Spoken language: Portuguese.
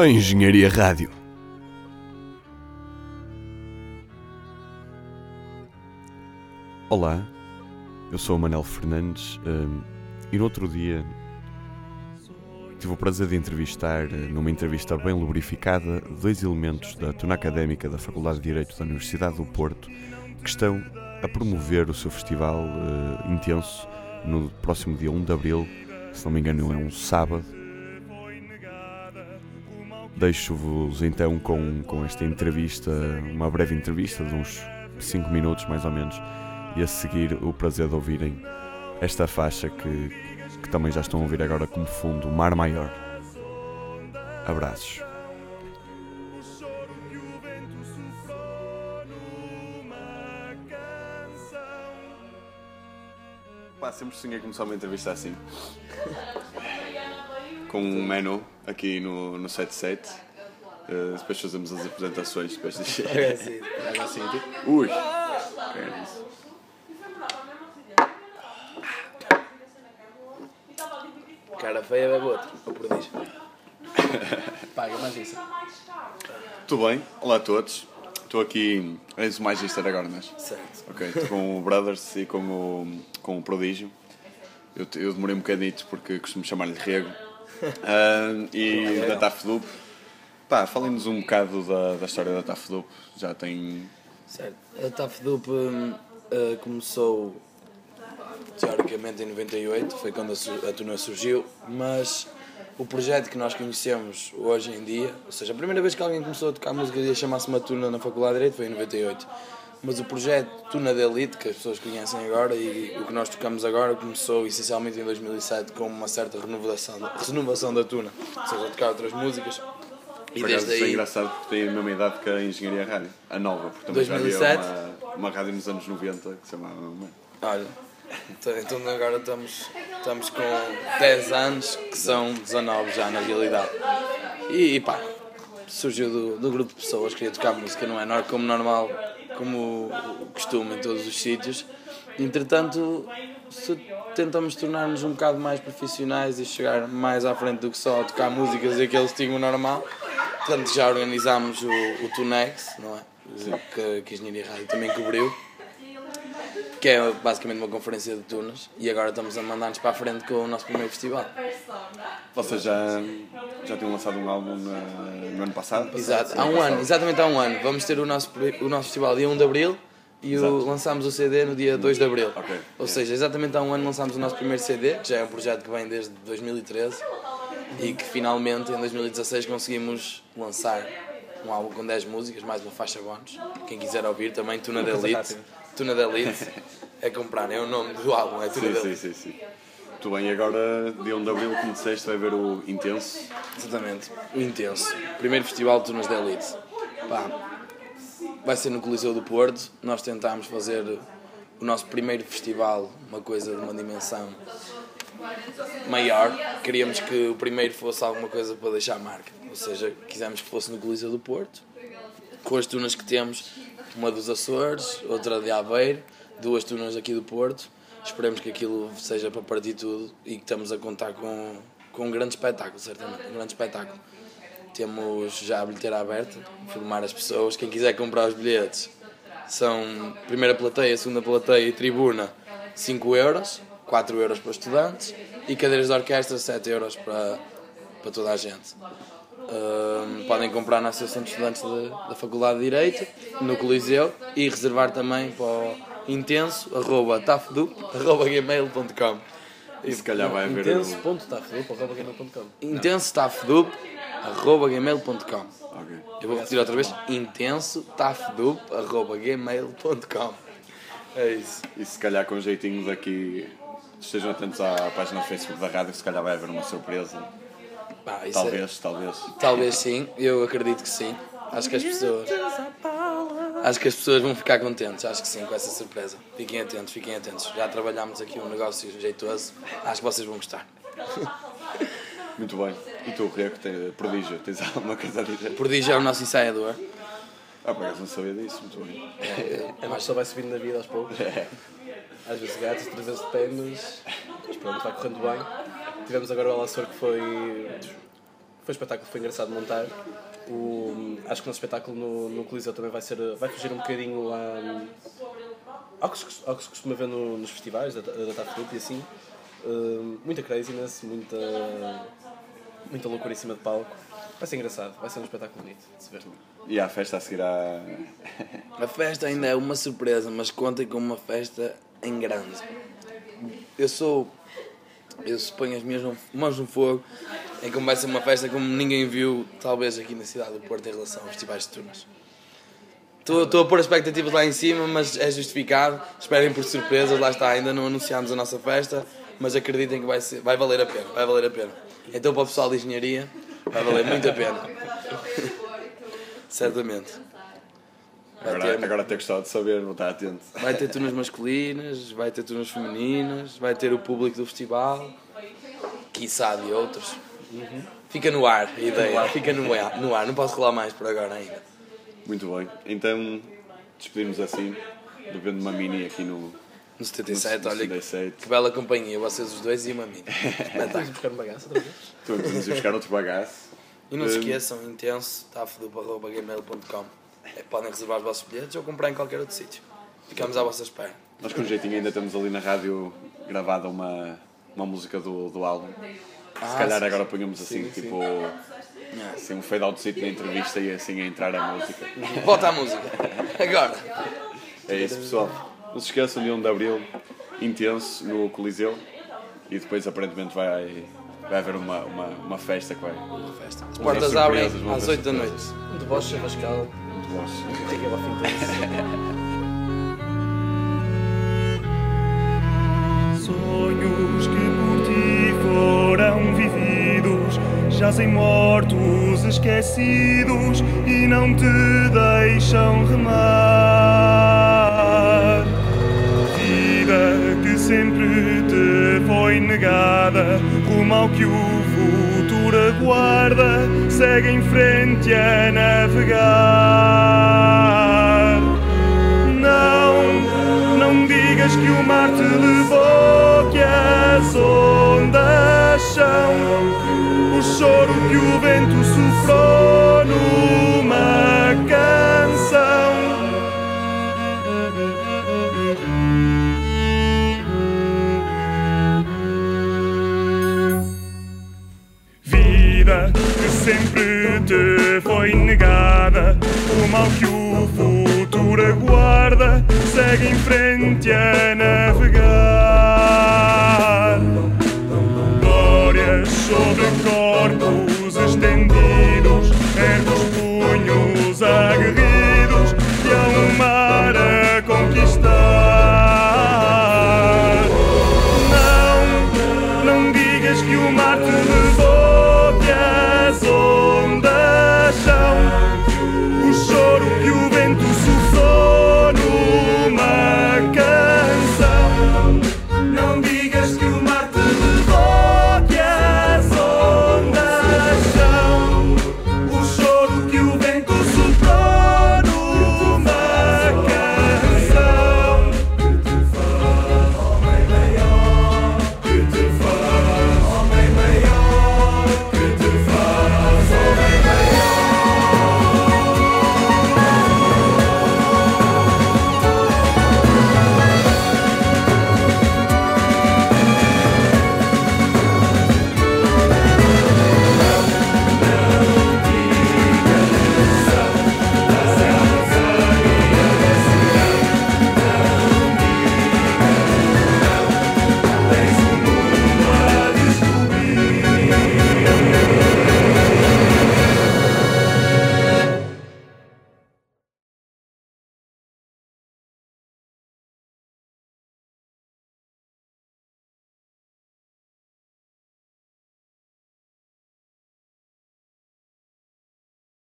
A Engenharia Rádio. Olá, eu sou o Manel Fernandes e no outro dia tive o prazer de entrevistar, numa entrevista bem lubrificada, dois elementos da Tuna Académica da Faculdade de Direito da Universidade do Porto que estão a promover o seu festival intenso no próximo dia 1 de Abril, se não me engano é um sábado. Deixo-vos então com esta entrevista, uma breve entrevista de uns 5 minutos mais ou menos, e a seguir o prazer de ouvirem esta faixa que também já estão a ouvir agora como fundo, Mar Maior. Abraços. Pá, sempre sonhei começar uma entrevista assim. Com um menu aqui no 77. Depois fazemos as apresentações. Depois de... Ui! É isso. Cara feia bebe outro, ou prodígio. Paga mais isso. Tudo bem? Olá a todos. Estou aqui, és o Magister agora, não é? Certo. Ok, estou com o Brothers e com o Prodígio. Eu demorei um bocadinho porque costumo chamar-lhe Rego. E da TAFDUP. Pá, falem-nos um bocado da história da TAFDUP. Já tem... Certo. A TAFDUP começou teoricamente em 98, foi quando a Tuna surgiu, mas o projeto que nós conhecemos hoje em dia, ou seja, a primeira vez que alguém começou a tocar música e a chamar-se uma Tuna na Faculdade de Direito foi em 98. Mas o projeto Tuna de Elite, que as pessoas conhecem agora, e o que nós tocamos agora, começou essencialmente em 2007 com uma certa renovação da Tuna, ou seja, a tocar outras músicas. E desde aí... é engraçado porque tem a mesma idade que a Engenharia Rádio, a nova, porque também 2007? já havia uma rádio nos anos 90 que se chamava... Olha, então agora estamos com 10 anos, que são 19 já na realidade. E pá, surgiu do grupo de pessoas que queria tocar música, não é como normal, como o costume em todos os sítios. Entretanto, tentamos tornar-nos um bocado mais profissionais e chegar mais à frente do que só tocar músicas e aquele estigma normal. Portanto, já organizámos o Tunex, não é? Que a Engenharia Rádio também cobriu, que é basicamente uma conferência de tunas, e agora estamos a mandar-nos para a frente com o nosso primeiro festival. Vocês já tinham lançado um álbum no ano passado? Exato, exatamente há um ano. Vamos ter o nosso festival dia 1 de Abril e lançámos o CD no dia 2 de Abril. Okay. Ou seja, exatamente há um ano lançámos o nosso primeiro CD, que já é um projeto que vem desde 2013 e que finalmente em 2016 conseguimos lançar um álbum com 10 músicas, mais uma faixa bónus. Quem quiser ouvir também, Tuna de Elite. Tuna de Elite é comprar, é o nome do álbum, é Tuna de Elite. Sim. Muito bem, e agora, dia 1 de Abril, como disseste, vai haver o Intenso. Exatamente, o Intenso. Primeiro festival de Tunas de Elite. Pá, vai ser no Coliseu do Porto. Nós tentámos fazer o nosso primeiro festival, uma coisa de uma dimensão maior. Queríamos que o primeiro fosse alguma coisa para deixar marca. Ou seja, quisemos que fosse no Coliseu do Porto, com as tunas que temos, uma dos Açores, outra de Aveiro, 2 tunas aqui do Porto. Esperemos que aquilo seja para partir tudo e que estamos a contar com um grande espetáculo, certamente, um grande espetáculo. Temos já a bilheteira aberta, informar as pessoas, quem quiser comprar os bilhetes, são primeira plateia, segunda plateia e tribuna 5€, 4€ para estudantes, e cadeiras de orquestra 7€ para toda a gente. Podem comprar na Associação de Estudantes da Faculdade de Direito, no Coliseu, e reservar também para o intenso@tafdup@gmail.com. E se calhar vai haver intenso.tafdup@gmail.com. Okay. Eu vou repetir outra vez: intenso.tafdup@gmail.com. É isso. E se calhar com jeitinho daqui, estejam atentos à página do Facebook da rádio, se calhar vai haver uma surpresa. Talvez sim, eu acredito que sim. Acho que as pessoas vão ficar contentes, acho que sim, com essa surpresa. Fiquem atentos. Já trabalhámos aqui um negócio jeitoso, acho que vocês vão gostar. Muito bem. E tu, Rego, Prodígio, tens alguma coisa a dizer? Prodígio é o nosso ensaiador. Por acaso não sabia disso, muito bem. É mais só vai subindo na vida aos poucos. Às vezes gatos, outras vezes de pé, mas pronto, vai correndo bem. Tivemos agora o Alassor que foi Foi um espetáculo que foi engraçado de montar. Acho que o nosso espetáculo no Coliseu também vai fugir um bocadinho ao que se costuma ver nos festivais da TAF e assim. Muita craziness, muita loucura em cima de palco. Vai ser engraçado, vai ser um espetáculo bonito de se ver. E a festa a seguir à... A festa ainda é uma surpresa, mas contem com uma festa em grande. Eu ponho as minhas mãos no fogo em como vai ser uma festa como ninguém viu, talvez aqui na cidade do Porto, em relação aos festivais de Tunas. Estou a pôr expectativas lá em cima, mas é justificado. Esperem por surpresas, lá está, ainda não anunciámos a nossa festa, mas acreditem que vai valer a pena. Então para o pessoal de engenharia, vai valer muito a pena. Certamente. Agora tenho gostado de saber, vou estar atento. Vai ter turmas masculinas, vai ter turmas femininas, vai ter o público do festival, quiçá de outros. Fica no ar a ideia, fica no ar, não posso rolar mais por agora ainda. Muito bem, então despedimos assim, bebendo uma mini aqui no 77, olha 77. que bela companhia, vocês os dois e uma mini. Vamos buscar um bagaço outra vez? Vamos buscar outro bagaço. E não se esqueçam, intenso, tafdupa@gmail.com. Podem reservar os vossos bilhetes ou comprar em qualquer outro sítio. Ficamos à vossa espera. Nós com jeitinho ainda temos ali na rádio gravada uma música do álbum. Se calhar sim. agora ponhamos assim, tipo... Assim, um fade-outzito na entrevista e assim a entrar a música. Volta à música. Agora. É isso, pessoal. Não se esqueçam, de 1 de Abril, intenso, no Coliseu. E depois, aparentemente, vai haver uma festa que vai... As portas abrem às 8 da noite. Um deboche chavascal. Fiquei ao fim Sonhos que por ti foram vividos, jazem mortos, esquecidos e não te deixam remar. Vida que sempre te foi negada, rumo ao que o futuro aguarda, segue em frente a navegar. Não digas que o mar te levou, que as ondas são o choro que o vento soprou numa canção. Vida que sempre te foi negada, o mal que o futuro aguarda, segue em frente a navegar. Glórias sobre glórias.